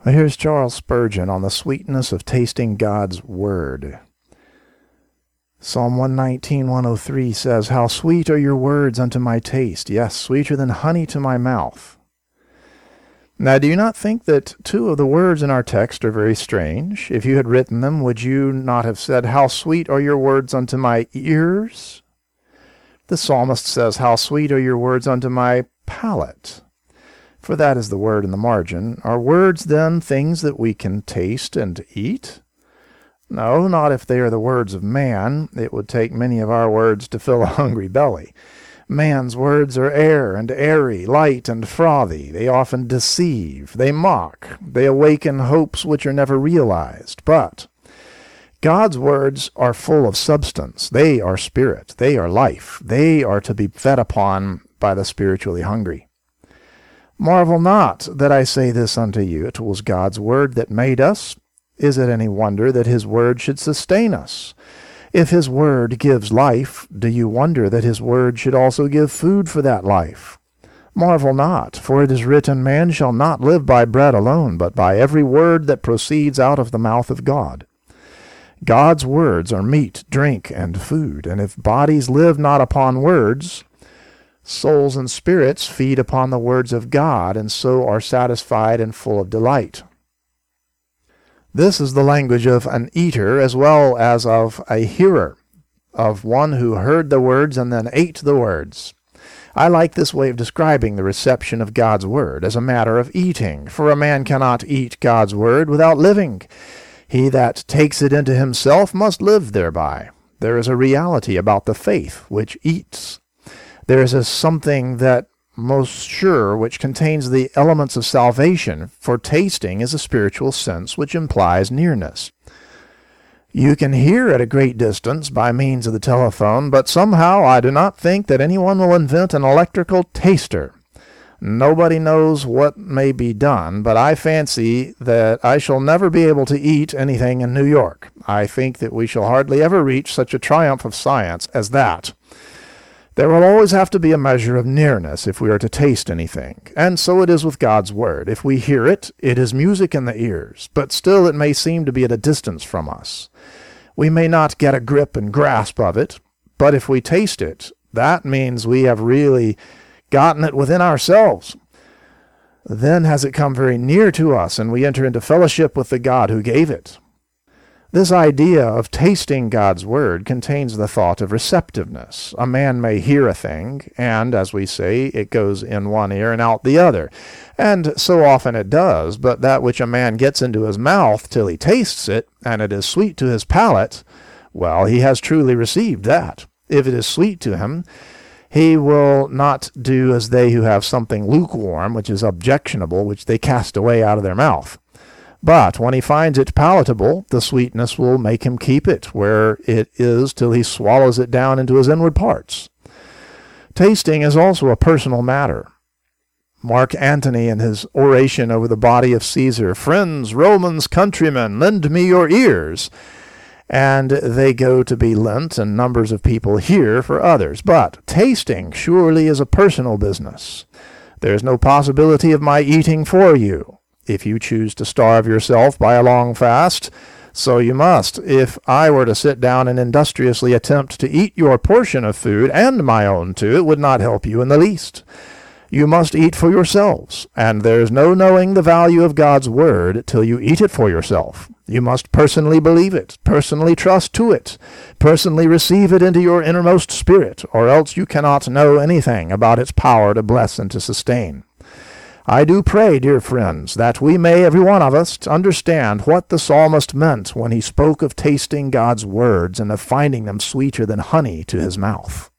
Here's Charles Spurgeon on the sweetness of tasting God's Word. Psalm 119, 103 says, "How sweet are your words unto my taste, yes, sweeter than honey to my mouth." Now, do you not think that two of the words in our text are very strange? If you had written them, would you not have said, "How sweet are your words unto my ears"? The psalmist says, "How sweet are your words unto my palate." For that is the word in the margin. Are words, then, things that we can taste and eat? No, not if they are the words of man. It would take many of our words to fill a hungry belly. Man's words are air and airy, light and frothy. They often deceive. They mock. They awaken hopes which are never realized. But God's words are full of substance. They are spirit. They are life. They are to be fed upon by the spiritually hungry. Marvel not that I say this unto you. It was God's word that made us. Is it any wonder that his word should sustain us? If his word gives life, do you wonder that his word should also give food for that life? Marvel not, for it is written, Man shall not live by bread alone, but by every word that proceeds out of the mouth of God. God's words are meat, drink, and food, and if bodies live not upon words, souls and spirits feed upon the words of God, and so are satisfied and full of delight. This is the language of an eater as well as of a hearer, of one who heard the words and then ate the words. I like this way of describing the reception of God's word as a matter of eating, for a man cannot eat God's word without living. He that takes it into himself must live thereby. There is a reality about the faith which eats. There is a something that most sure which contains the elements of salvation, for tasting is a spiritual sense which implies nearness. You can hear at a great distance by means of the telephone, but somehow I do not think that anyone will invent an electrical taster. Nobody knows what may be done, but I fancy that I shall never be able to eat anything in New York. I think that we shall hardly ever reach such a triumph of science as that. There will always have to be a measure of nearness if we are to taste anything, and so it is with God's word. If we hear it, it is music in the ears, but still it may seem to be at a distance from us. We may not get a grip and grasp of it, but if we taste it, that means we have really gotten it within ourselves. Then has it come very near to us, and we enter into fellowship with the God who gave it. This idea of tasting God's word contains the thought of receptiveness. A man may hear a thing, and, as we say, it goes in one ear and out the other. And so often it does, but that which a man gets into his mouth till he tastes it, and it is sweet to his palate, well, he has truly received that. If it is sweet to him, he will not do as they who have something lukewarm, which is objectionable, which they cast away out of their mouth. But when he finds it palatable, the sweetness will make him keep it where it is till he swallows it down into his inward parts. Tasting is also a personal matter. Mark Antony, in his oration over the body of Caesar, "Friends, Romans, countrymen, lend me your ears." And they go to be lent, and numbers of people hear for others. But tasting surely is a personal business. There is no possibility of my eating for you. If you choose to starve yourself by a long fast, so you must. If I were to sit down and industriously attempt to eat your portion of food, and my own too, it would not help you in the least. You must eat for yourselves, and there's no knowing the value of God's word till you eat it for yourself. You must personally believe it, personally trust to it, personally receive it into your innermost spirit, or else you cannot know anything about its power to bless and to sustain. I do pray, dear friends, that we may, every one of us, understand what the psalmist meant when he spoke of tasting God's words and of finding them sweeter than honey to his mouth.